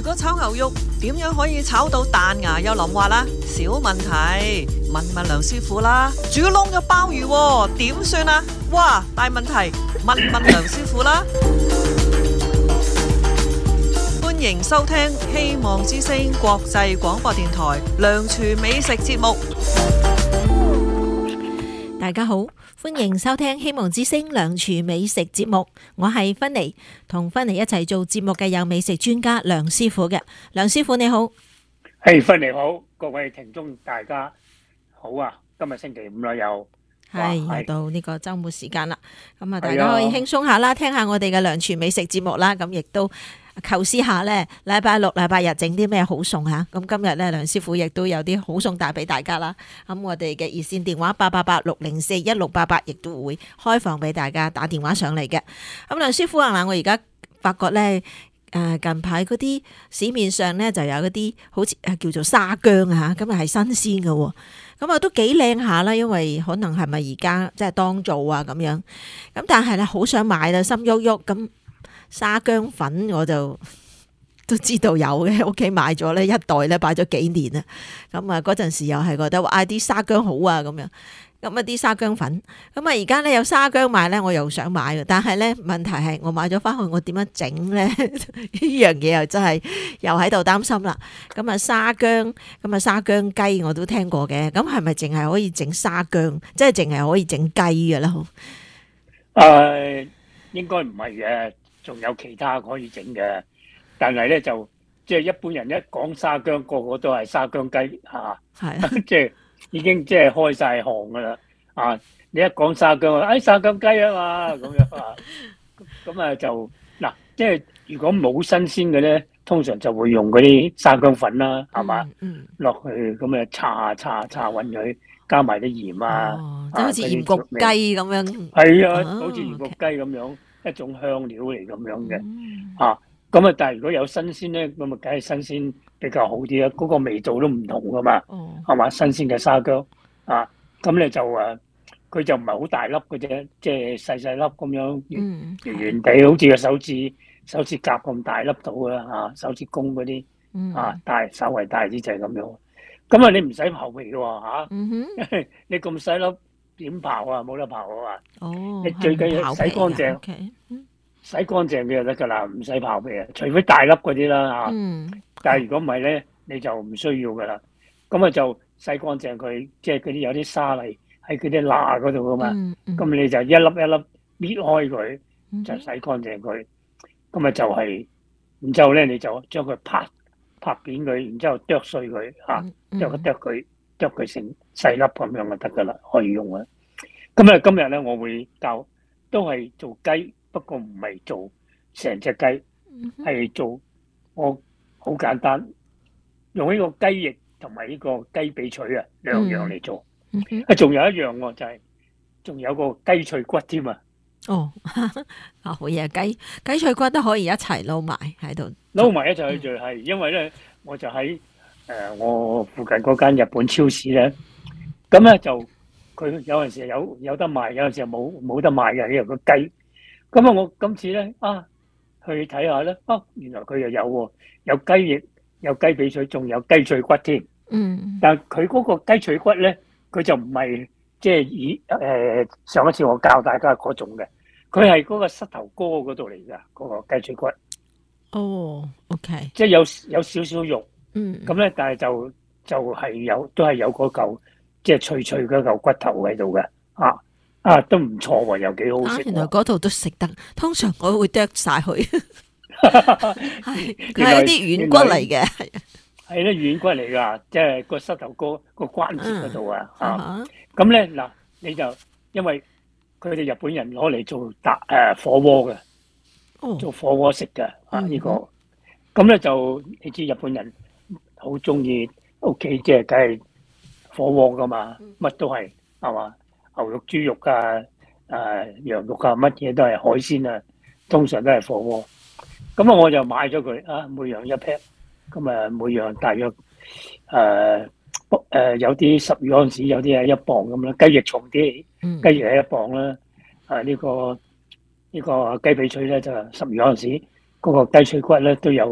果炒牛肉點樣可以炒到彈牙又腍滑啦？小問題，問問梁師傅啦。煮燶咗鮑魚喎，點算啊？哇，大問題，問問梁師傅啦。歡迎收聽希望之聲國際廣播電台梁廚美食節目。 大家好，歡迎收聽希望之聲梁廚美食節目，我係芬妮，同芬妮一齊做節目嘅有美食專家梁師傅嘅。梁師傅你好。 係，芬妮好，各位聽眾大家好啊！今日星期五啦，又到呢個周末時間啦，咁啊大家可以輕鬆下啦，聽下我哋嘅梁廚美食節目啦，咁亦都構思下咧，禮拜六、禮拜日整啲咩好餸吓。咁今日咧，梁師傅亦都有啲好餸帶俾大家啦。咁我哋嘅熱線電話888-604-1688亦都會開放俾大家打電話上嚟嘅。咁梁師傅啊，嗱，我而家發覺咧，近排嗰啲市面上咧就有嗰啲好似叫做沙姜啊，咁啊係新鮮嘅，咁啊都幾靚下啦。因為可能係咪而家即係當造啊咁樣，咁但係咧好想買啦，心喐喐咁。沙姜粉我就都知道有嘅，屋企買咗咧一袋咧，擺咗幾年啦。咁啊嗰陣時又係覺得話啲沙姜好啊咁樣，咁啊啲沙姜粉，咁啊而家咧有沙姜賣咧，我又想買嘅，但係咧問題係我買咗翻去，我點樣整咧？呢樣嘢又真係又喺度擔心啦。咁啊沙姜，咁啊沙姜雞我都聽過嘅，咁係咪淨係可以整沙姜，即係淨係可以整雞嘅啦？ 應該唔係嘅。仲有其他可以整嘅，但係咧就即係一般人一講沙姜，個個都係沙姜雞嚇，係即係已經即係開晒行噶啦啊！你一講沙姜，沙姜雞啊嘛咁樣啊，咁啊就嗱，即係如果冇新鮮嘅咧，通常就會用嗰啲沙姜粉啦，係嘛？落去咁啊搽勻佢，加埋啲鹽啊， 即係好似鹽焗雞咁樣。 係啊，好似鹽焗雞咁樣。一種香料嚟咁樣嘅，咁啊，但係如果有新鮮咧，咁啊，梗係新鮮比較好啲啦。嗰個味道都唔同噶嘛，係嘛？新鮮嘅沙姜啊，咁咧就佢就唔係好大粒嘅啫，即係細細粒咁樣，圓地，好似個手指甲咁大粒到啦，手指公嗰啲大稍為大啲就係咁樣。咁啊，你唔使刨皮嘅喎，你咁細粒。點刨啊？冇得刨啊嘛！你最緊要洗乾淨，洗乾淨嘅就得噶啦，唔使刨皮啊。除非大粒嗰啲啦嚇，但係如果唔係咧，你就唔需要噶啦。咁啊就洗乾淨佢，即係嗰啲有啲沙泥喺嗰啲罅嗰度噶嘛。咁你就一粒一粒搣開佢，就洗乾淨佢。咁啊就係，然之後咧你就將佢拍扁佢，然之後剁碎佢嚇，剁佢成細粒咁樣就得噶啦，可以用啊。咁啊，今日咧我會教，都係做雞，不過唔係做成隻雞，係做我好簡單，用呢個雞翼同埋呢個雞髀脆啊兩樣嚟做。仲有一樣喎，就係仲有個雞脆骨添啊。 哦，好嘢，雞脆骨都可以一齊撈埋喺度， 撈埋一齊去做係，因為咧我就喺我附近嗰間日本超市咧，咁咧就佢有陣時有得賣，有陣時冇得賣嘅呢個雞。咁啊，我今次咧去睇下咧，原來佢又有喎，有雞翼，有雞髀脆，仲有雞脆骨添。但係佢嗰個雞脆骨咧，佢就唔係即係以上一次我教大家嗰種嘅，佢係嗰個膝頭哥嗰度嚟㗎，嗰個雞脆骨。 哦，OK， 即係有少少肉。咁咧，但係就係都係有嗰嚿即係脆脆嗰嚿骨頭喺度嘅，都唔錯喎，又幾好食。 原來嗰度都食得，通常我會剁晒佢，佢係啲軟骨嚟嘅， 係咧軟骨嚟噶，即係個膝頭哥個關節嗰度啊。咁咧嗱，你就因為佢哋日本人攞嚟做火鍋嘅，做火鍋食嘅呢個。咁咧就你知日本人好中意屋企即係梗係火鍋噶嘛，乜都係嘛，牛肉、豬肉羊肉乜嘢都係海鮮啊，通常都係火鍋。咁我就買咗佢每樣一 pack，咁每樣大約有啲12盎司，有啲係1磅咁啦。雞翼重啲，雞翼係1磅啦。呢個雞髀脆咧就12盎司，嗰個雞脆骨咧都有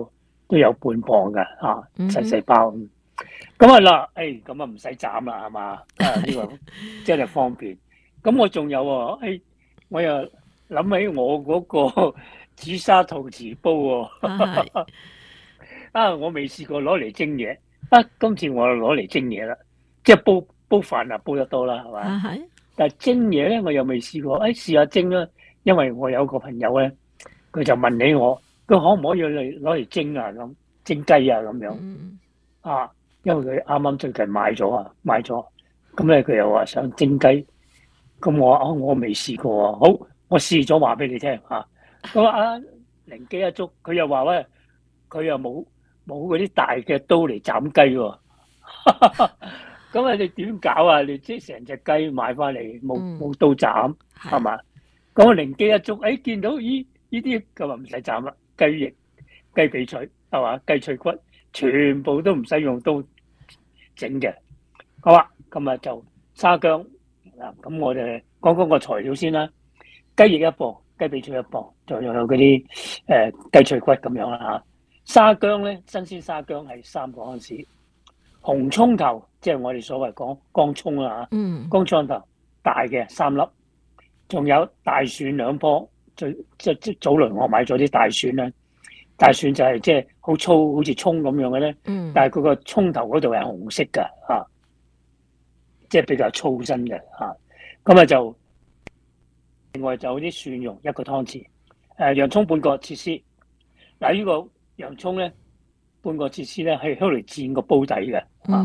都有半磅㗎嚇， 嗯細細包。咁啊嗱，咁啊唔使斬啦，係嘛？呢個真係方便。咁我仲有喎，我又諗起我嗰個紫砂陶瓷煲喎，我未試過攞嚟蒸嘢，今次我攞嚟蒸嘢啦，即係煲飯啊，煲得多啦，係嘛？ 係但係蒸嘢咧，我又未試過，試下蒸啦，因為我有個朋友咧，佢就問起我，佢可唔可以攞嚟蒸啊？咁蒸雞啊咁樣啊？因為佢啱啱最近買咗，咁咧佢又話想蒸雞，咁我未試過啊，好，我試咗話俾你聽嚇。咁靈機一觸，佢又話咧，佢又冇嗰啲大嘅刀嚟斬雞喎。咁你點搞啊？你即係成隻雞買翻嚟冇刀斬係嘛？咁我靈機一觸，見到呢啲咁啊唔使斬啦，雞翼、雞髀脆係嘛？雞脆骨全部都唔使用刀整嘅。好啊，咁啊就沙薑嗱，咁我哋講個材料先啦。雞翼一磅，雞髀脆一磅，仲有嗰啲雞脆骨咁樣啦嚇。沙薑咧，新鮮沙薑係3個安士。紅葱頭，即係我哋所謂講乾葱啦嚇。乾葱頭大嘅3粒，仲有大蒜2棵。即早輪我買咗啲大蒜啦，大蒜就係即係好粗，好似葱咁樣嘅咧。但係佢個葱頭嗰度係紅色㗎嚇，即係比較粗身嘅嚇。咁啊就另外就有啲蒜蓉1個湯匙，洋葱半個切絲。嗱呢個洋葱咧半個切絲咧係攞嚟墊個煲底嘅。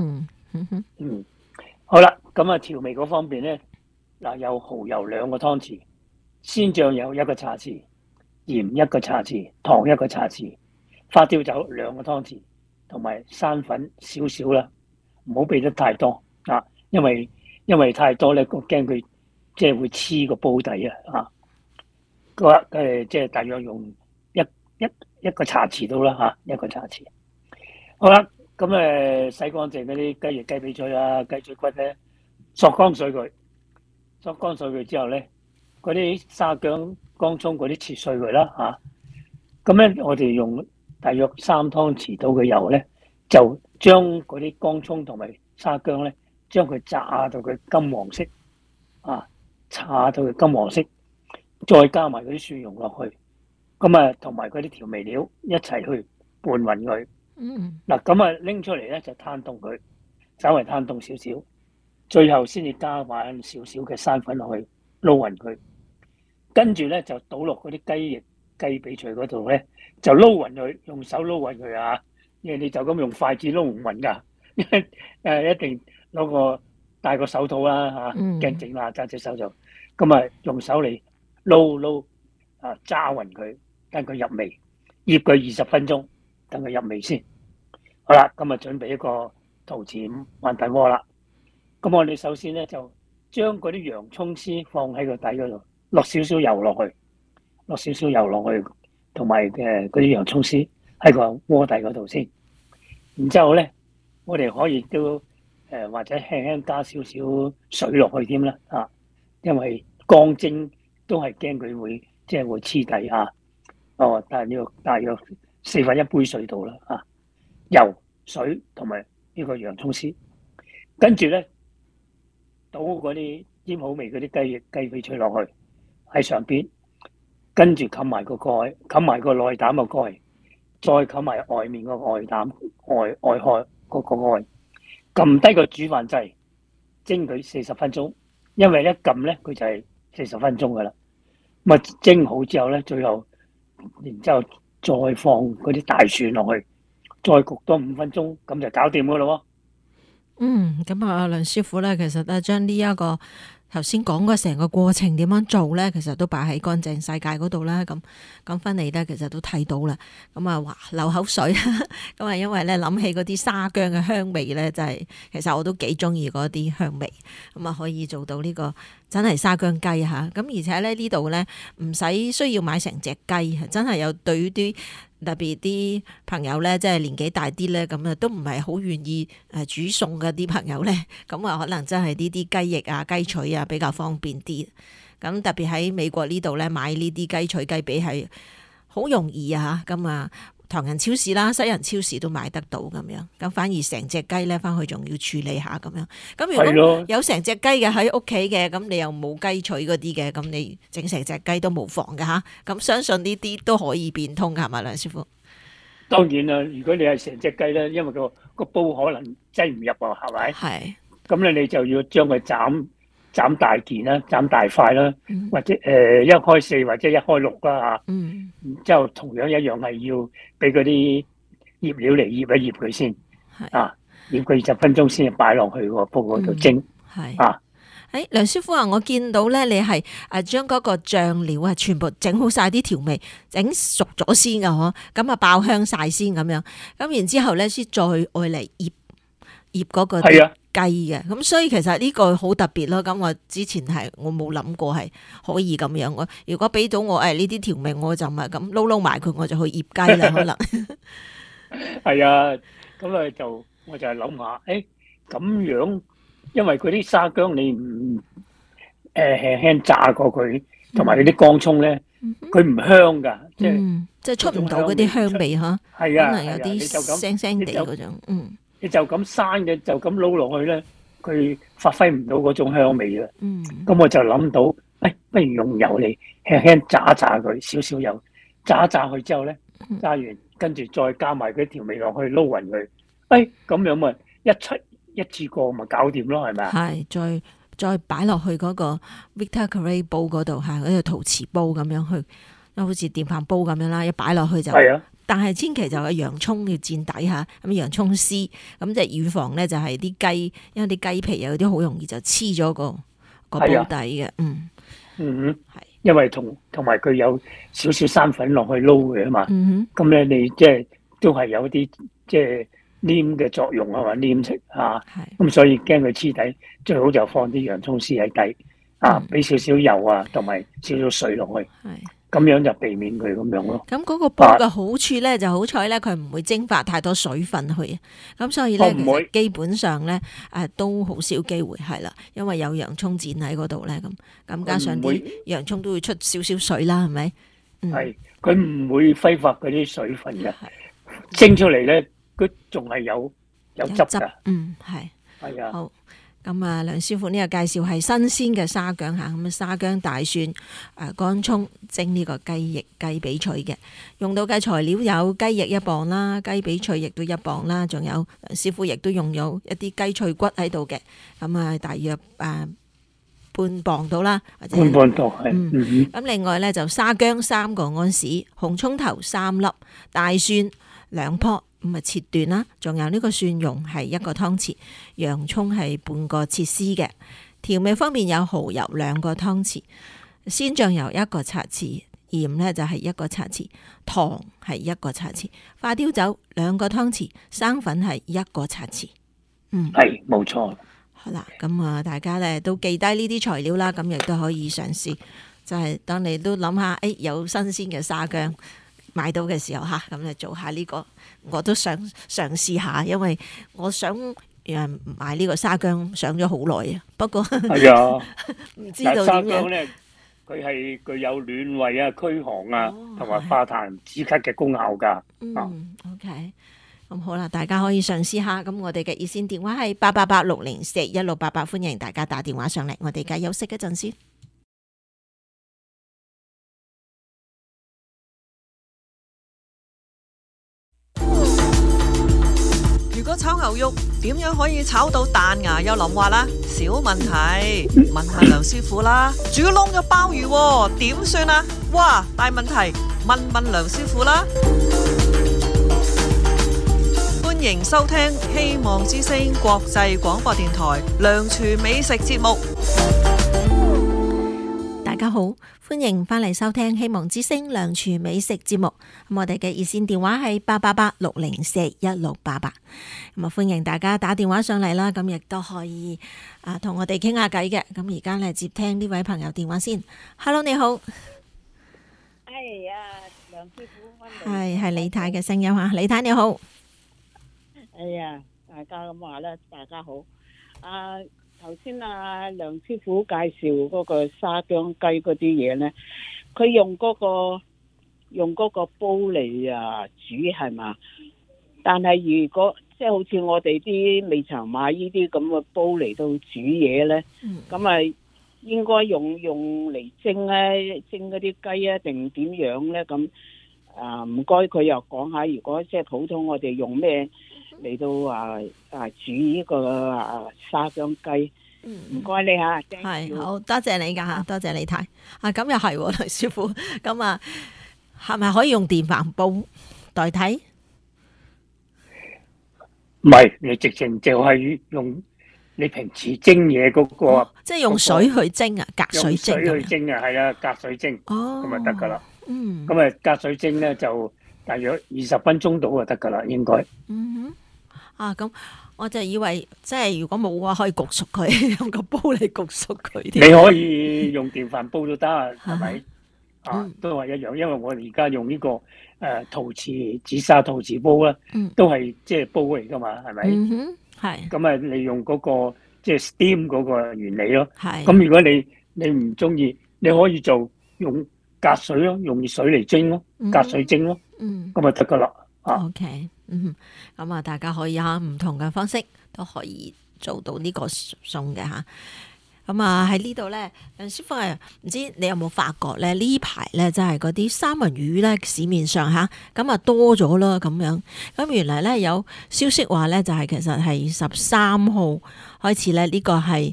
好啦，咁啊調味嗰方面咧，嗱有蠔油2個湯匙，鮮醬油1個茶匙，鹽1個茶匙，糖1個茶匙，花雕酒2個湯匙，同埋生粉少少啦，唔好俾得太多啊，因為太多咧，我驚佢即係會黐個煲底啊。即係大約用一個茶匙到啦嚇，1個茶匙。好啦，咁洗乾淨嗰啲雞翼、雞髀脆啊、雞脆骨咧，索乾水佢之後咧，嗰啲沙薑、乾葱嗰啲切碎佢啦嚇。咁咧，我哋用大約3湯匙到嘅油咧，就將嗰啲乾葱同埋沙薑咧，將佢炸到佢金黃色啊，炸到佢金黃色，再加埋嗰啲蒜蓉落去，咁啊同埋嗰啲調味料一齊去拌勻佢。嗱，咁啊拎出嚟咧就攤凍佢，稍微攤凍少少，最後先至加埋少少嘅生粉落去撈勻佢，跟住咧就倒落嗰啲雞翼、雞髀脆嗰度咧，就撈勻佢，用手撈勻佢啊！因為你就咁用筷子撈唔勻㗎，一定戴個手套啦嚇，驚整爛揸隻手就咁啊，用手嚟撈揸勻佢，等佢入味，醃佢20分鐘，等佢入味先。好啦，咁啊準備一個陶瓷鰻底鍋啦。咁我哋首先咧就將嗰啲洋葱絲放喺個底嗰度，落少少油落去，同埋嗰啲洋葱絲喺個鍋底嗰度先。然之後咧，我哋可以都或者輕輕加少少水落去添啦嚇，因為乾蒸都係驚佢會黐底嚇。但係呢個大約1/4杯水度啦嚇。油、水同埋呢個洋葱絲，跟住咧倒嗰啲醃好味嗰啲雞翼、雞髀脆落去喺上邊，跟住冚埋個蓋，冚埋個內膽個蓋，再冚埋外面個外膽外殼嗰個蓋，撳低個煮飯掣，蒸佢40分鐘。因為一撳咧佢就係40分鐘噶啦。咁啊蒸好之後咧，最後然之後再放嗰啲大蒜落去。再焗多5分鐘，咁就搞掂噶咯喎。 咁啊，梁師傅咧，其實咧將呢一個頭先講嘅成個過程點樣做咧，其實都擺喺乾淨世界嗰度啦。咁講翻嚟咧，其實都睇到啦。咁啊，哇，流口水。咁啊，因為咧諗起嗰啲沙薑嘅香味咧，真係其實我都幾中意嗰啲香味。咁啊，可以做到呢個真係沙薑雞嚇。咁而且咧呢度咧唔使需要買成隻雞，真係有對於啲特別啲朋友咧，即係年紀大啲咧，咁啊都唔係好願意煮餸嘅啲朋友咧，咁啊可能真係呢啲雞翼啊、雞腿啊比較方便啲。咁特別喺美國呢度咧買呢啲雞腿雞髀係好容易啊，咁啊唐人超市啦、西人超市都買得到咁樣。咁反而成隻雞咧翻去仲要處理下咁樣。咁如果有成隻雞嘅喺屋企嘅，咁你又冇雞腿嗰啲嘅，咁你整成隻雞都無妨㗎吓。咁相信呢啲都可以變通㗎，係嘛，梁師傅？ 當然啦，如果你係成隻雞咧，因為個煲可能擠唔入啊，係咪？係。咁咧你就要將佢斬大件啦，斬大塊啦，或者一開四或者一開六啦嚇。然之後同樣一樣係要俾嗰啲醃料嚟醃一醃佢先，啊，醃佢20分鐘先擺落去個煲嗰度蒸。啊， 梁師傅啊，我見到咧你係將嗰個醬料啊全部整好晒啲調味，整熟咗先㗎嗬，咁啊爆香晒先咁樣，咁然之後咧先再愛嚟醃嗰個雞嘅，咁所以其實呢個好特別咯。咁我之前我冇諗過係可以咁樣。我如果俾到我呢啲調味，我就唔係咁撈埋佢，我就去醃雞啦。可能係啊，咁啊我就係諗下，咁樣，因為嗰啲沙薑你唔輕輕炸過佢，同埋嗰啲乾葱咧，佢唔香噶， 即係出唔到嗰啲香味嚇。 係啊， 可能有啲腥腥地嗰種， 你就咁生嘅，就咁撈落去咧，佢發揮唔到嗰種香味啦。咁我就諗到，不如用油嚟輕輕炸一炸佢，少少油，炸一炸佢之後咧，炸完跟住再加埋嗰啲調味落去撈勻佢，咁樣咪一次過咪搞掂咯，係咪啊？ 係，再擺落去嗰個 Victor Carre 煲嗰度嚇，嗰個陶瓷煲咁樣去，好似電飯煲咁樣啦，一擺落去就係啊。但係千祈就係洋葱要墊底下，咁洋葱絲，咁就預防咧就係啲雞，因為啲雞皮有啲好容易就黐咗個煲底嘅， 係，因為同埋佢有少少生粉落去撈嘅啊嘛，咁咧你即係都係有啲即係黏嘅作用啊嘛，黏食嚇，咁所以驚佢黐底，最好就放啲洋葱絲喺底，俾少少油啊，同埋少少水落去。咁樣就避免佢咁樣咯。 咁嗰個煲嘅好處咧，就好彩咧，佢唔會蒸發太多水分去。咁所以咧，其實基本上咧，都好少機會係啦，因為有洋葱剪喺嗰度咧，咁加上啲洋葱都會出少少水啦，係咪？ 係，佢唔會揮發嗰啲水分嘅，蒸出嚟咧，佢仲係有汁㗎。係啊。 好。咁啊，梁師傅呢個介紹係新鮮嘅沙薑嚇，咁沙薑、大蒜、乾葱蒸呢個雞翼、雞髀脆嘅，用到嘅材料有雞翼1磅啦，雞髀脆亦都1磅啦，仲有梁師傅亦都用咗一啲雞脆骨喺度嘅，咁啊大約半磅到啦，或者半磅到係。 咁另外咧就沙薑3個安士，紅葱頭3粒，大蒜2棵。咁啊切段啦，仲有呢個蒜蓉係1個湯匙，洋葱係半個切絲嘅。調味方面有蠔油2個湯匙，鮮醬油1個茶匙，鹽咧就係1個茶匙，糖係1個茶匙，花雕酒2個湯匙，生粉係1個茶匙。 係冇錯。 好啦，咁啊大家咧都記低呢啲材料啦，咁亦都可以嘗試，就係當你都諗下，有新鮮嘅沙薑買到嘅時候嚇，咁就做下呢個，我都想嘗試下，因為我想買呢個沙薑想咗好耐啊。不過係啊， 唔知道點樣。 沙薑咧，佢係具有暖胃啊、驅寒啊，同埋化痰止咳嘅功效㗎。 OK， 咁好啦，大家可以嘗試下。咁我哋嘅熱線電話係888-604-1688，歡迎大家打電話上嚟。我哋而家休息一陣先。 如果炒牛肉點樣可以炒到彈牙又腍滑啦？小問題，問下梁師傅啦。煮燶咗鮑魚點算啊？哇，大問題，問梁師傅啦。歡迎收聽希望之聲國際廣播電台梁廚美食節目。 大家好，歡迎翻嚟收聽希望之聲梁廚美食節目。咁我哋嘅熱線電話係888-604-1688。咁啊，歡迎大家打電話上嚟啦。咁亦都可以同我哋傾下偈嘅。咁而家嚟接聽呢位朋友電話先。Hello， 你好。 係啊，梁師傅。 係李太嘅聲音吓，李太你好。 哎呀，大家咁話咧，大家好。頭先梁師傅介紹嗰個沙薑雞嗰啲嘢咧，佢用嗰個用嗰個煲嚟煮係嘛？但係如果即係好似我哋啲未曾買呢啲咁嘅煲嚟到煮嘢咧，咁啊應該用嚟蒸咧，蒸嗰啲雞啊定點樣咧？咁唔該佢又講下，如果即係普通我哋用咩嚟到煮呢個沙姜雞？唔該你嚇， 係好多謝你㗎嚇，多謝你睇咁又係喎，梁師傅咁係咪可以用電飯煲代替？ 唔係，你直情就係用你平時蒸嘢嗰個， 即係用水去蒸啊，隔水蒸咁樣。 用水去蒸啊，係啊，隔水蒸，咁就得噶啦。咁隔水蒸咧就大約20分鐘到就得噶啦，應該。 咁我就以為即係如果冇嘅話，可以焗熟佢，用個煲嚟焗熟佢。 你可以用電飯煲都得，係咪？都係一樣，因為我而家用呢個陶瓷紫砂陶瓷煲啦，都係即係煲嚟噶嘛，係咪？ 係。 咁利用嗰個即係 steam 嗰個原理咯。 係。 咁如果你唔中意，你可以就用隔水咯，用熱水嚟蒸咯，隔水蒸咯，咁就得噶啦。 OK，咁大家可以唔同嘅方式都可以做到呢個餸嘅嚇。咁喺呢度咧，梁師傅唔知你有冇發覺咧？呢排咧真係嗰啲三文魚咧，市面上咁多咗啦咁樣。咁原來咧有消息話咧，就係其實係13號開始咧，呢個係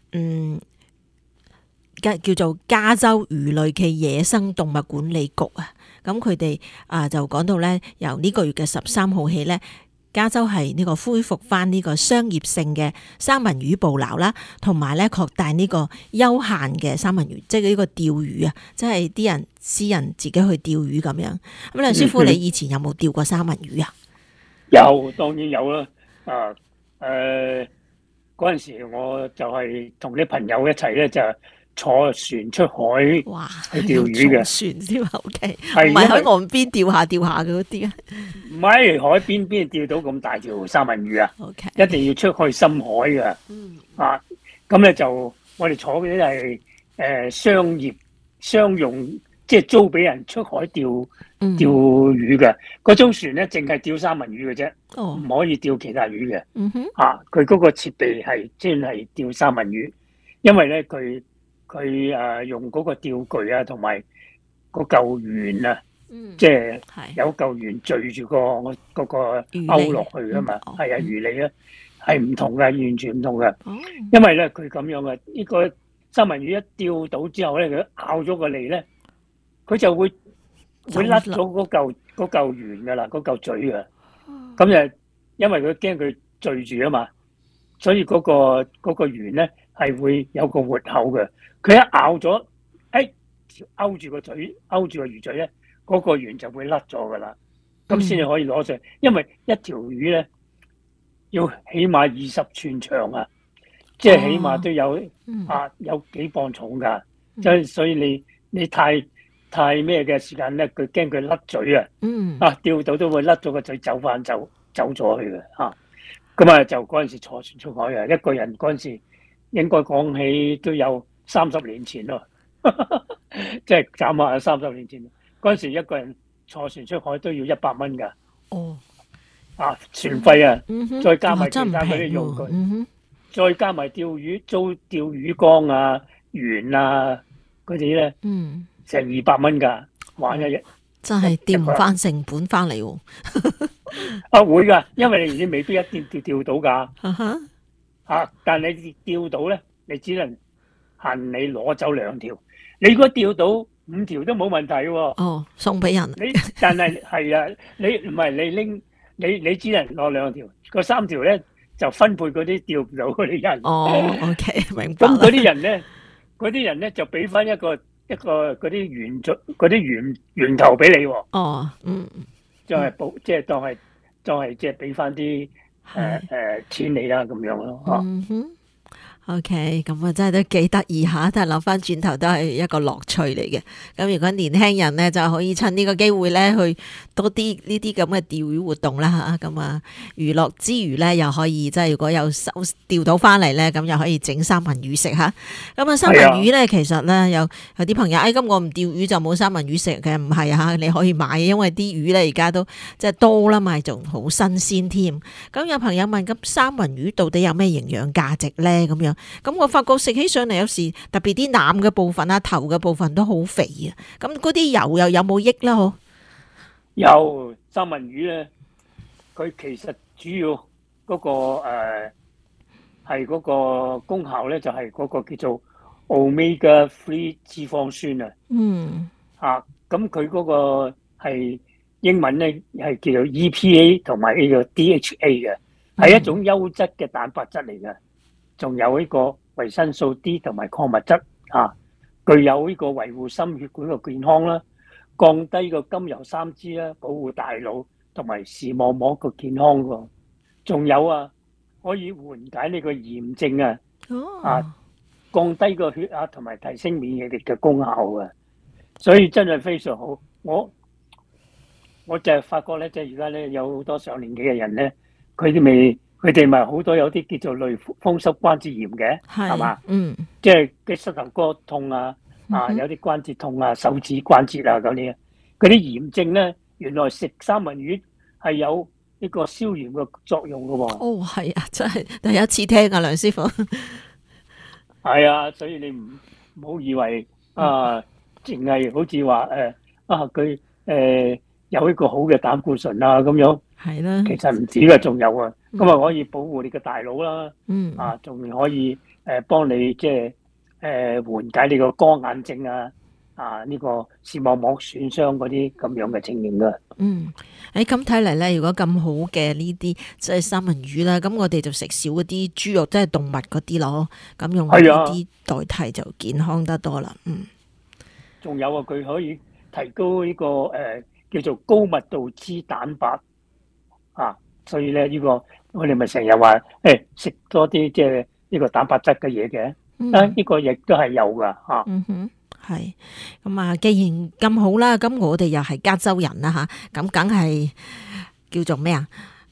叫做加州魚類暨野生動物管理局啊。咁佢哋就講到咧，由呢個月嘅13號起咧，加州係呢個恢復翻呢個商業性嘅三文魚捕撈啦，同埋咧擴大呢個休閒嘅三文魚，即係呢個釣魚啊，即係啲人私人自己去釣魚咁樣。咁梁師傅，你以前有冇釣過三文魚啊？ 有，當然有啦。嗰陣時我就係同啲朋友一齊咧，就坐船出海去釣魚嘅。 船添，OK，唔係喺岸邊釣下嘅嗰啲啊？ 唔係海邊邊釣到咁大條三文魚啊？OK，一定要出去深海嘅。咁咧就我哋坐嗰啲係商用，即係租俾人出海釣魚嘅。嗰種船咧，淨係釣三文魚嘅啫，唔可以釣其他魚嘅。佢嗰個設備係專係釣三文魚，因為咧佢用嗰個釣具啊，同埋個嚿圓啊，即係有嚿圓墜住嗰個勾落去啊嘛，係啊，魚脷咧係唔同嘅，完全唔同嘅。因為咧佢咁樣嘅，呢個三文魚一釣到之後咧，佢咬咗個脷咧，佢就會甩咗嗰嚿圓噶啦，嗰嚿嘴啊。咁就因為佢驚佢墜住啊嘛，所以嗰個圓咧係會有個活口嘅。佢一咬咗，勾住個嘴，勾住個魚嘴咧，嗰個圓就會甩咗噶啦，咁先至可以攞上。因為一條魚咧要起碼20寸長啊，即係起碼都有幾磅重噶。所以你太咩嘅時間咧，佢驚佢甩嘴啊。釣到都會甩咗個嘴，走咗去嘅嚇。咁就嗰陣時坐船出海啊，一個人嗰陣時應該講起都有30年前咯，即係眨下30年前。嗰陣時一個人坐船出海都要100蚊㗎。船費啊，再加埋其他嗰啲用具，再加埋釣魚租釣魚缸啊、圓啊嗰啲咧，成200蚊㗎，玩一日。 真係釣唔翻成本翻嚟喎。 會㗎，因為你未必一定釣到㗎。但你釣到咧，你只能限你攞走2條。你如果釣到5條都冇問題喎。 送俾人。 但係啊，你唔係你拎你只能攞2條，嗰3條咧就分配嗰啲釣唔到嗰啲人。 OK， 明白。 咁嗰啲人咧就俾翻一個嗰啲圓頭俾你喎。即係當係即係俾翻啲錢你啦咁樣咯。 OK，咁啊真係都幾得意吓，但係諗翻轉頭都係一個樂趣嚟嘅。咁如果年輕人咧就可以趁呢個機會咧去多啲呢啲咁嘅釣魚活動啦吓，咁啊娛樂之餘咧又可以即係如果有釣到翻嚟咧，咁又可以整三文魚食吓。咁啊三文魚咧其實咧有啲朋友咁我唔釣魚就冇三文魚食嘅，唔係啊，你可以買，因為啲魚咧而家都即係多啦嘛，仲好新鮮添。咁有朋友問，咁三文魚到底有咩營養價值咧？咁樣咁我發覺食起上嚟有時特別啲腩嘅部分啊、頭嘅部分都好肥啊。咁嗰啲油又有冇益啦？嗬？ 有三文魚咧，佢其實主要嗰個係嗰個功效咧，就係嗰個叫做 Omega-3 脂肪酸啊。咁佢嗰個係英文咧係叫做 EPA 同埋呢個 DHA 嘅，係一種優質嘅蛋白質嚟嘅。仲有呢個維生素 D 同埋礦物質具有呢個維護心血管嘅健康啦，降低個甘油三酯啦，保護大腦同埋視網膜個健康喎。仲有可以緩解呢個炎症降低個血壓同埋提升免疫力嘅功效嘅，所以真係非常好。我就係發覺咧，即係而家咧有好多上年紀嘅人咧，佢哋咪好多有啲叫做類風濕關節炎嘅，係嘛？即係嘅膝頭哥痛有啲關節痛手指關節咁啲，嗰啲炎症咧，原來食三文魚係有呢個消炎嘅作用㗎喎。 哦，係啊，真係第一次聽啊，梁師傅。 係啊，所以你唔好以為淨係好似話佢有一個好嘅膽固醇咁樣，係啦，其實唔止㗎，仲有咁可以保護你嘅大腦啦，仲可以幫你即係緩解你個乾眼症呢個視網膜損傷嗰啲咁樣嘅情形㗎。 咁睇嚟咧，如果咁好嘅呢啲即係三文魚啦，咁我哋就食少嗰啲豬肉，即係動物嗰啲咯，咁用呢啲代替就健康得多啦。 仲有佢可以提高呢個叫做高密度脂蛋白所以咧呢個我哋咪成日話食多啲即係呢個蛋白質嘅嘢嘅，呢個亦都係有噶係咁既然咁好啦，咁我哋又係加州人啦咁梗係叫做咩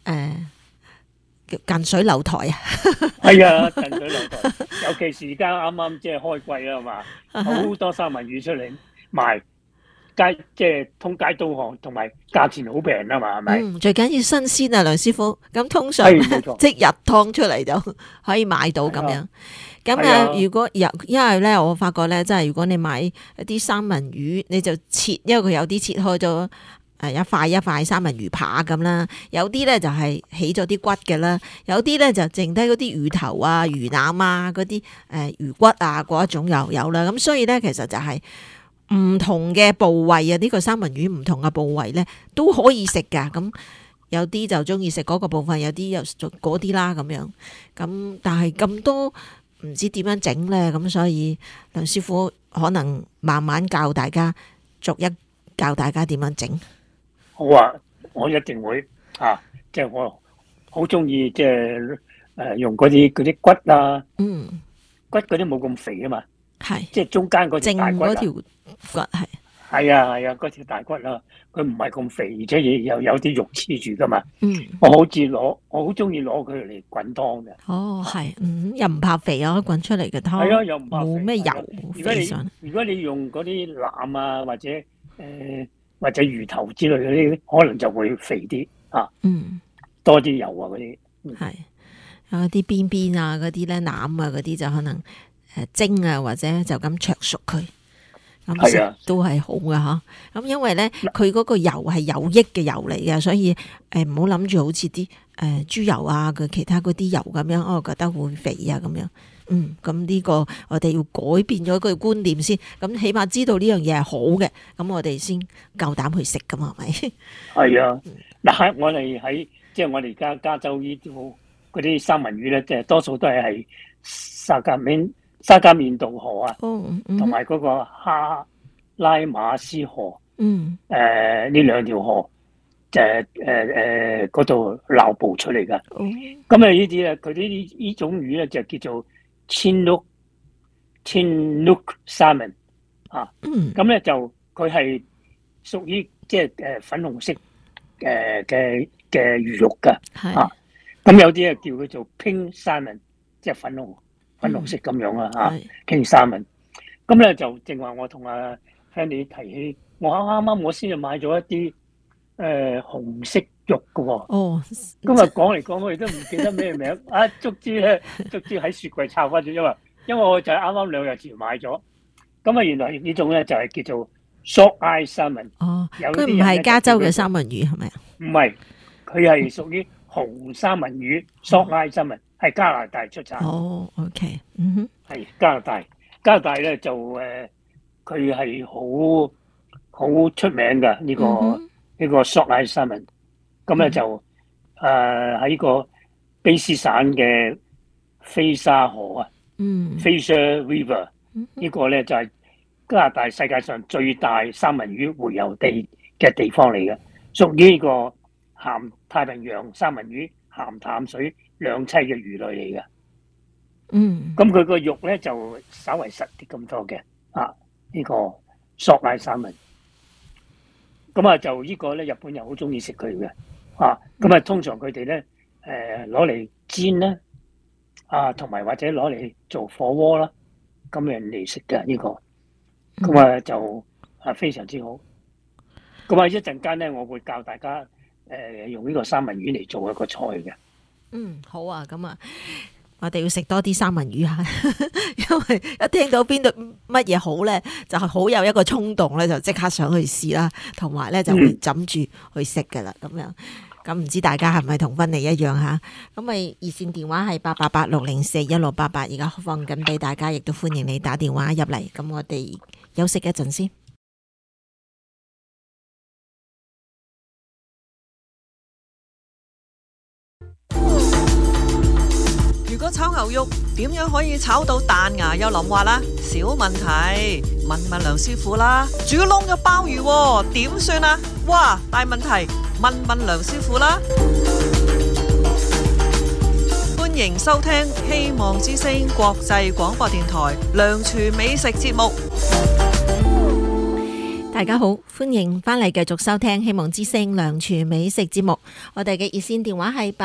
近水樓台係啊，近水樓台，尤其是而家啱啱即係開季啦嘛，好多三文魚出嚟賣。即係通街都行，同埋價錢好平啊嘛，係咪？ 最緊要新鮮啊，梁師傅。咁通常即日劏出嚟就可以買到咁樣。咁如果因為咧，我發覺咧，即係如果你買一啲三文魚，你就切，因為佢有啲切開咗一塊一塊三文魚扒咁啦，有啲咧就係起咗啲骨嘅啦，有啲咧就剩低嗰啲魚頭魚腩嗰啲魚骨嗰一種又有啦。咁所以咧，其實就係唔同嘅部位呢個三文魚唔同嘅部位咧都可以食噶。咁有啲就中意食嗰個部分，有啲又嗰啲啦咁樣。咁但係咁多唔知點樣整咧，咁所以梁師傅可能慢慢教大家，逐一教大家點樣整。 好我一定會即係我好中意即係用嗰啲骨骨嗰啲冇咁肥啊嘛，係即係中間嗰條大骨嗰條骨係啊，嗰條大骨佢唔係咁肥，而且又有啲肉黐住噶嘛。我好中意攞佢嚟滾湯嘅。 係又唔怕肥滾出嚟嘅湯係又唔怕肥， 冇咩油。 如果你用嗰啲腩或者魚頭之類嗰啲，可能就會肥啲多啲油嗰啲。 係有啲邊邊嗰啲咧，腩嗰啲就可能蒸或者就咁灼熟佢。咁食都係好噶吓，咁因為咧佢嗰個油係有益嘅油嚟嘅，所以唔好諗住好似啲豬油佢其他嗰啲油咁樣，我覺得會肥咁樣。咁呢個我哋要改變咗個觀念先，咁起碼知道呢樣嘢係好嘅，咁我哋先夠膽去食噶嘛，係咪？ 係啊，嗱，我哋喺即係我哋而家加州呢啲嗰啲三文魚咧，即係多數都係沙加緬度河同埋嗰個哈拉馬斯河，呢兩條河就嗰度撈捕出嚟噶。咁呢啲咧，佢呢種魚咧就叫做 Chinook salmon 啊，咁咧就佢係屬於即係粉紅色嘅魚肉㗎啊，咁有啲叫佢做 pink salmon， 即係粉紅色咁樣啊 pink salmon。咁咧就正話我同阿 Henry 提起，我啱我先就買咗一啲紅色肉㗎喎。 哦， 今日講嚟講去都唔記得咩名啊！卒之喺雪櫃抄翻咗，因為我就係啱啱2日前買咗。咁啊，原來呢種咧就係叫做 soft eye salmon。 哦，佢唔係加州嘅三文魚係咪啊？ 唔係，佢係屬於紅三文魚 soft eye salmon，係加拿大出產。 哦 ，OK， 係加拿大咧就佢係好出名㗎呢個 soft eye salmon。咁咧就喺個卑斯省嘅菲沙河啊，Fraser River 呢個咧就係加拿大世界上最大三文魚洄游地嘅地方嚟嘅，屬於呢個太平洋三文魚鹹淡水兩棲嘅魚類嚟嘅。咁佢個肉咧就稍為實啲咁多嘅呢個 soft eye salmon。咁啊就呢個咧日本人好中意食佢嘅。咁啊，通常佢哋咧攞嚟煎啦，同埋或者攞嚟做火鍋啦，咁樣嚟食嘅呢個，咁啊就非常之好。咁啊一陣間咧，我會教大家用呢個三文魚嚟做一個菜嘅。 好啊，咁啊，我哋要食多啲三文魚嚇，因為一聽到邊度乜嘢好咧，就係好有一個衝動咧，就即刻想去試啦，同埋咧就會枕住去食㗎啦，咁樣。咁唔知大家係咪同芬妮一樣嚇？咁咪熱線電話係888-604-1688，而家放緊俾大家，亦都歡迎你打電話入嚟。咁我哋休息一陣先。 如果炒牛肉點樣可以炒到彈牙又腍滑啦？小問題，問梁師傅啦。煮窿咗鮑魚點算啊？哇，大問題，問梁師傅啦。歡迎收聽希望之聲國際廣播電台梁廚美食節目。 大家好，歡迎翻嚟繼續收聽希望之聲梁廚美食節目。我哋嘅熱線電話係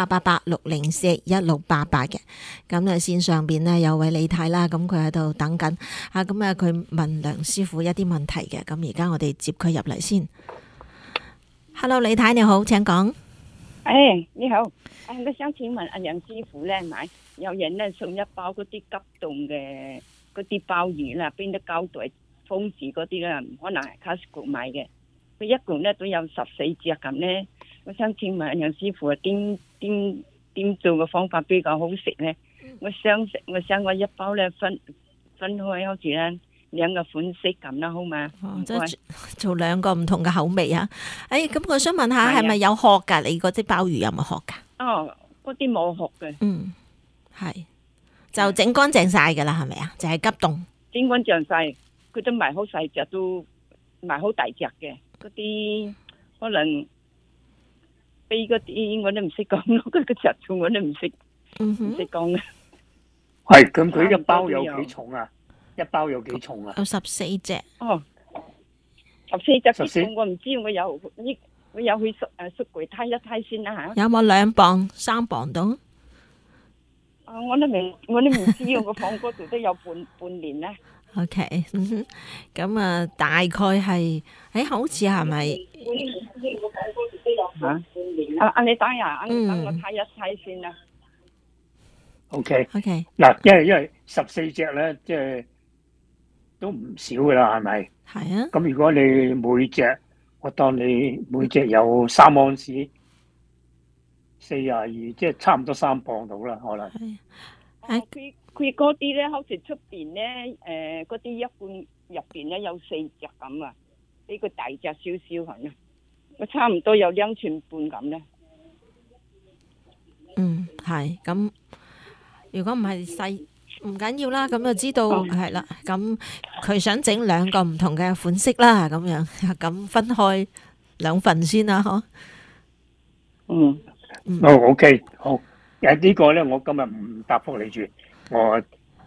888-604-1688嘅。咁啊，線上邊呢有位李太啦，咁佢喺度等緊啊。咁啊，佢問梁師傅一啲問題嘅。咁而家我哋接佢入嚟先。Hello， 李太你好，請講。 你好，我想請問阿梁師傅咧，有人咧送一包嗰啲急凍嘅嗰啲鮑魚啦，邊啲膠袋封住嗰啲啦，可能係 Costco 買嘅，佢一共咧都有14隻咁咧。我想請問阿梁師傅點做嘅方法比較好食咧？我想我一包咧分開，好似咧2個款式咁啦，好嘛？ 即係做2個唔同嘅口味啊！咁我想問下，係咪有殼㗎？你嗰啲鮑魚有冇殼㗎？ 嗰啲冇殼嘅。 係就整乾淨晒㗎啦，係咪啊？就係急凍。 整乾淨晒，佢都唔係好細隻，都唔係好大隻嘅。嗰啲可能比嗰啲我都唔識講咯，嗰個尺寸我都唔識講嘅。 係咁，佢一包有幾重啊？一包有幾重啊？ 有14隻。 14隻幾重我唔知，我有去雪櫃睇一睇先啦嚇。 有冇2磅、3磅到？ 我都唔知，我放嗰度都有半年啦。 OK， 咁啊，大概係好似係咪？ 你等下，等我睇一睇先啦。 OK。 嗱， 因為14隻咧，即係都唔少噶啦，係咪？ 係啊。 咁如果你每隻，我當你每隻有3盎司，42，即係差唔多3磅到啦，可能。 佢嗰啲咧，好似出邊咧，嗰啲一罐入邊咧有4隻咁啊，比佢大隻少少係啊，我差唔多有2寸半咁咧。 係咁。如果唔係細，唔緊要啦，咁就知道係啦。咁佢想整2個唔同嘅款式啦，咁樣咁分開2份先啦，嗬。 OK， 好。呢個咧，我今日唔答覆你住，我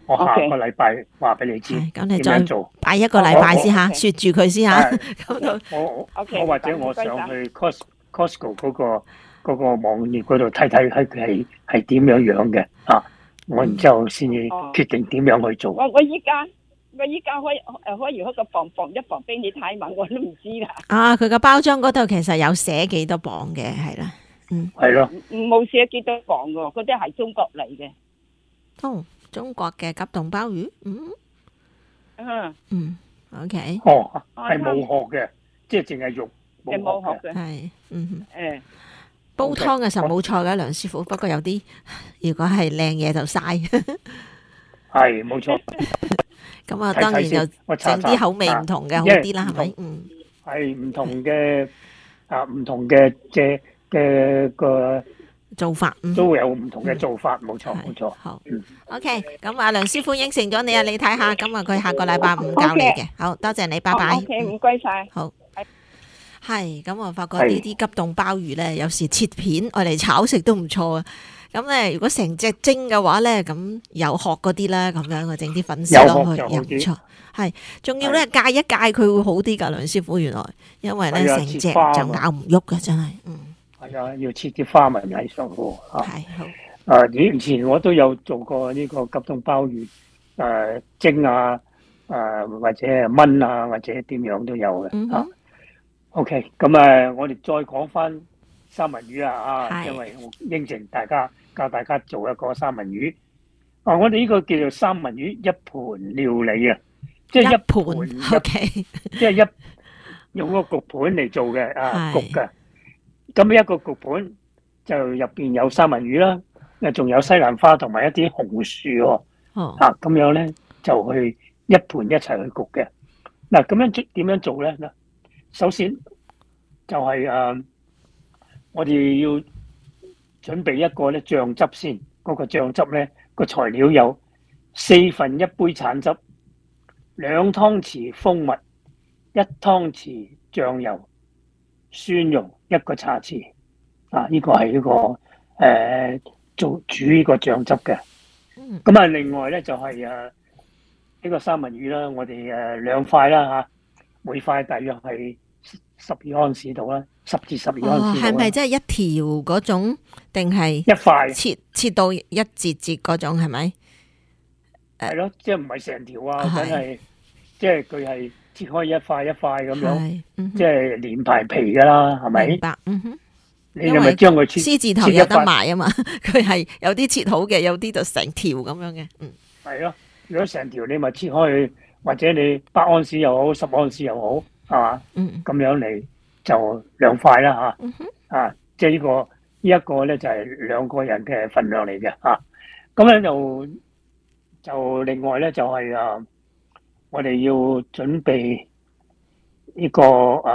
我下個禮拜話俾你知咁你點再樣做。 擺一個禮拜先嚇，雪住佢先嚇。 我或者我上去 Costco 嗰個網頁嗰度睇睇係點樣嘅啊！我然之後先至決定點樣去做。 我依家可以開個磅一磅俾你睇嘛，我都唔知啦。 啊，佢個包裝嗰度其實有寫幾多磅嘅，係啦， 係咯， 冇寫幾多磅㗎，嗰啲係中國嚟嘅。 中國嘅急凍鮑魚，OK， 係冇殼嘅，即係淨係肉冇殼嘅， 係， 煲湯嘅時候冇錯嘅，梁師傅，不過有啲如果係靚嘢就嘥， 係冇錯。 咁啊，當然就整啲口味唔同嘅好啲啦，係咪？ 係唔同嘅唔同嘅個做法， 都會有唔同嘅做法，冇錯冇錯。 好，OK，咁啊，梁師傅應承咗你啊，你睇下，咁啊，佢下個禮拜五教你嘅，好多謝你，拜拜。 OK，唔該晒。 好。係，咁我發覺呢啲急凍鮑魚咧，有時切片愛嚟炒食都唔錯啊！咁咧，如果成隻蒸嘅話咧，咁有殼嗰啲啦，咁樣我整啲粉絲落去又唔錯。係，仲要咧戒一戒佢會好啲㗎，梁師傅原來，因為咧成隻就咬唔喐嘅，真係。 係啊，要切啲花紋喺上喎。 係好。 以前我都有做過呢個急凍鮑魚，蒸啊，或者燜啊，或者點樣都有嘅。OK， 咁我哋再講翻三文魚因為我應承大家教大家做一個三文魚。我哋呢個叫做三文魚一盤料理啊，即係一盤 ，OK， 即係用個焗盤嚟做嘅焗嘅。咁一個焗盤就入邊有三文魚啦，仲有西蘭花同埋一啲紅薯喎。咁樣咧就去一盤一齊去焗嘅。嗱，咁樣點樣做咧？首先就係我哋要準備一個咧醬汁先。嗰個醬汁咧個材料有1/4杯橙汁、2湯匙蜂蜜、1湯匙醬油、蒜蓉1個茶匙。呢個係呢個做煮呢個醬汁嘅。咁另外咧就係呢個三文魚啦，我哋2塊啦嚇，每塊大約係12安士度啦，10至12安士。 係咪即係一條嗰種，定係一塊切到一節節嗰種係咪？ 係咯，即係唔係成條啊？梗係即係佢係切開一塊一塊咁樣，即係連排皮噶啦，係咪？ 明白， 你係咪將佢切獅字頭有得賣啊嘛？佢係有啲切好嘅，有啲就成條咁樣嘅。 係咯，如果成條你咪切開，或者你8安士又好，10安士又好。係嘛？咁樣嚟就2塊啦嚇。即係呢一個咧就係2個人嘅份量嚟嘅嚇。咁咧就另外咧就係我哋要準備呢個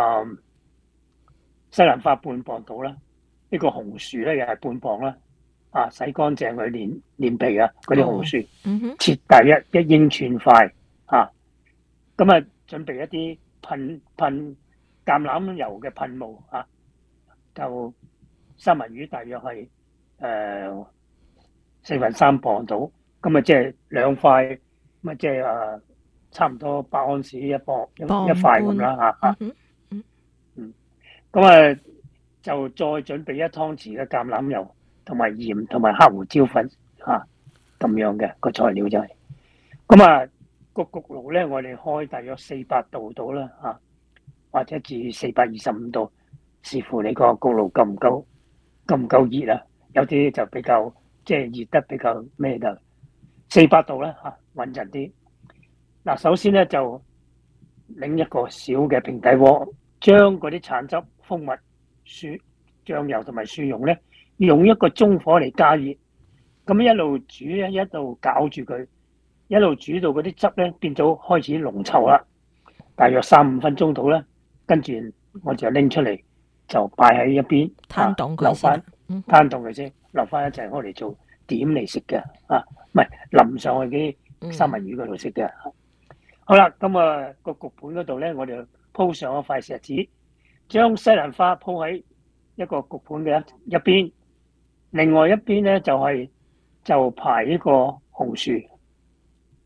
西蘭花半磅到啦。呢個紅薯咧又係半磅啦。洗乾淨佢連皮啊，嗰啲紅薯，切大1英寸塊嚇。咁準備一啲噴橄欖油嘅噴霧就三文魚大約係4/3磅到，咁即係2塊，咁即係差唔多8安士一磅一塊咁啦嚇。咁就再準備1湯匙嘅橄欖油同埋鹽同埋黑胡椒粉咁樣嘅個材料就係。咁個焗爐咧，我哋開大約400度到啦或者至425度，視乎你個焗爐夠唔夠熱啊？有啲就比較即係熱得比較咩㗎，400度啦穩陣啲。嗱，首先咧就拎一個小嘅平底鍋，將嗰啲橙汁、蜂蜜、醬油同埋蒜蓉咧，用一個中火嚟加熱，咁一路煮咧，一路攪住佢。一路煮到嗰啲汁咧變咗開始濃稠啦，大約3-5分鐘到啦，跟住我就拎出嚟就擺喺一邊， 攤凍佢留翻，攤凍佢先，留翻一陣我嚟做點嚟食嘅，唔係淋上去啲三文魚嗰度食嘅。好啦，咁個焗盤嗰度咧，我哋鋪上一塊錫紙，將西蘭花鋪喺一個焗盤嘅一邊，另外一邊咧就排呢個紅薯。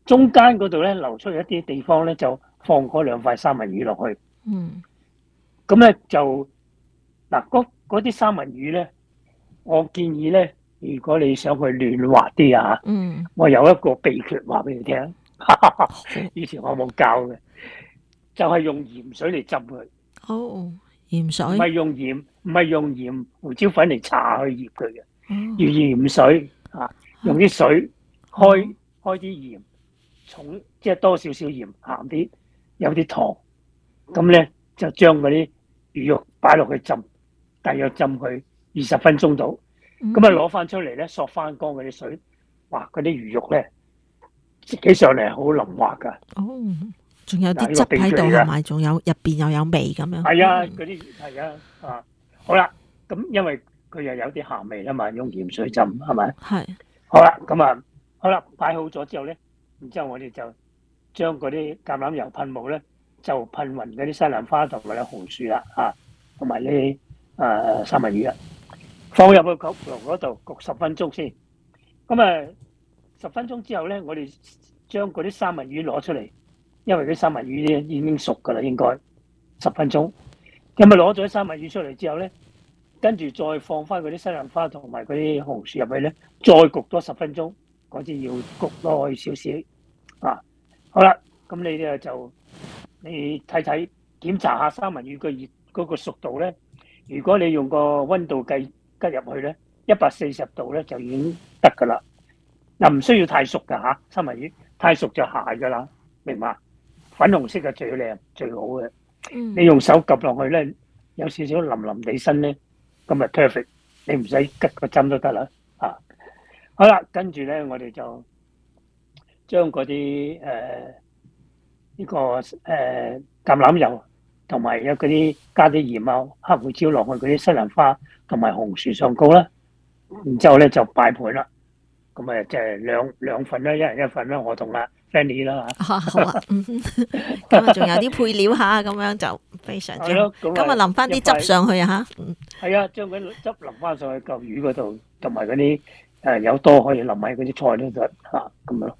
中間嗰度咧留出一啲地方咧，就放嗰兩塊三文魚落去。咁咧就嗱，嗰啲三文魚咧，我建議咧，如果你想去嫩滑啲啊，我有一個秘訣話俾你聽。以前我冇教嘅，就係用鹽水嚟浸佢。 鹽水唔係用鹽胡椒粉嚟搽去醃佢嘅，要鹽水啊，用啲水開啲鹽，重即係多少少鹽，鹹啲，有啲糖，咁咧就將嗰啲魚肉擺落去浸，大約浸佢20分鐘到，咁啊攞翻出嚟咧，索翻乾嗰啲水，哇！嗰啲魚肉咧食起上嚟好淋滑噶。 仲有啲汁喺度係咪？仲有入邊又有味咁樣。 係啊，嗰啲係啊，好啦，咁因為佢又有啲鹹味啦嘛，用鹽水浸係咪？ 係。 好啦，咁啊，好啦，擺好咗之後咧，然之後我哋就將嗰啲橄欖油噴霧咧，就噴勻嗰啲西蘭花同埋啲紅薯啦，同埋呢三文魚啊，放入去焗爐嗰度焗10分鐘先。咁啊，10分鐘之後咧，我哋將嗰啲三文魚攞出嚟。因為啲三文魚咧已經熟㗎啦，應該10分鐘。咁啊攞咗啲三文魚出嚟之後咧，跟住再放翻嗰啲西蘭花同埋嗰啲紅薯入去咧，再焗多10分鐘。嗰啲要焗耐少少啊。好啦，咁你咧就你睇檢查下三文魚個熱嗰個熟度咧。如果你用個溫度計吉入去咧，140度咧就已經得㗎啦。嗱，唔需要太熟㗎嚇，三文魚太熟就蟹㗎啦，明嘛？粉紅色嘅最靚最好嘅，你用手夾落去咧，有少少腍腍地身咧，咁咪 perfect， 你唔使吉個針都得啦。好啦，跟住咧我哋就將嗰啲呢個橄欖油同埋有嗰啲加啲鹽啊、黑胡椒落去嗰啲西蘭花同埋紅薯上高啦，然之後咧就擺盤啦。咁啊，即係兩份啦，一人一份啦，我同阿 Fanny 啦嚇。 好啊，咁啊，仲有啲配料嚇，咁樣就非常之好。咁啊，淋翻啲汁上去啊嚇。 係啊，將嗰啲汁淋翻上去嚿魚嗰度，同埋嗰啲有多可以淋喺嗰啲菜都得嚇，咁樣咯。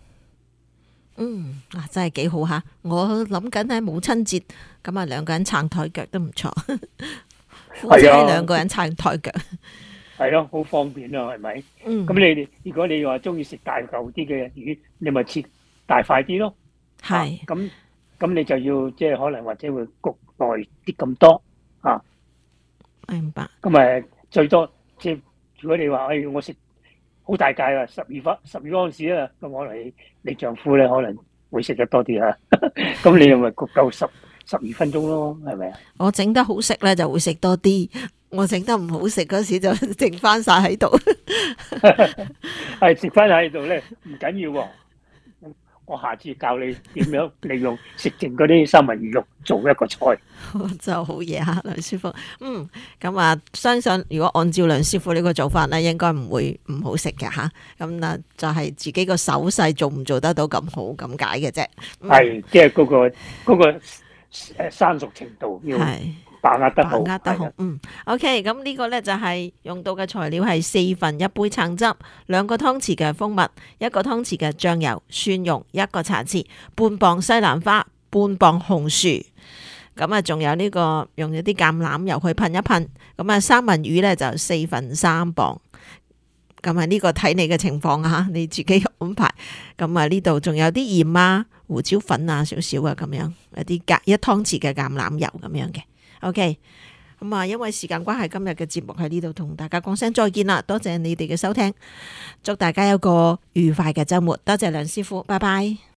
真係幾好嚇！我諗緊喺母親節，咁啊兩個人撐台腳都唔錯。夫妻兩個人撐台腳。 係咯，好方便啊，係咪？咁你如果你話中意食大嚿啲嘅魚，你咪切大塊啲咯。 係。 咁你就要即係可能或者會焗耐啲咁多啊。 明白。 咁最多即係如果你話我食好大嚿啊，12盎司啊，咁可能你丈夫咧可能會食得多啲啊。咁你又咪焗夠12分鐘咯，係咪啊？ 我整得好食咧就會食多啲。我整得唔好食嗰時就剩翻晒喺度， 係食翻喺度咧唔緊要喎。我下次教你點樣利用食剩嗰啲三文魚肉做一個菜。 就好嘢嚇，梁師傅。咁啊，相信如果按照梁師傅呢個做法咧，應該唔會唔好食嘅嚇。咁啊，就係自己個手勢做唔做得到咁好咁解嘅啫。 係，即係嗰個生熟程度要把握得好。 OK， 咁呢個咧就係用到嘅材料係4份一杯橙汁，2個湯匙嘅蜂蜜，1個湯匙嘅醬油、蒜蓉，1個茶匙，半磅西蘭花，半磅紅薯。咁啊，仲有呢個用咗啲橄欖油去噴一噴。咁啊，三文魚咧就4份3磅。咁啊，呢個睇你嘅情況嚇，你自己安排。咁啊，呢度仲有啲鹽啊、胡椒粉啊少少啊咁樣，一湯匙嘅橄欖油咁樣嘅。OK， 咁啊，因為時間關係，今日嘅節目喺呢度同大家講聲再見啦，多謝你哋嘅收聽，祝大家有個愉快嘅週末，多謝梁師傅，拜拜。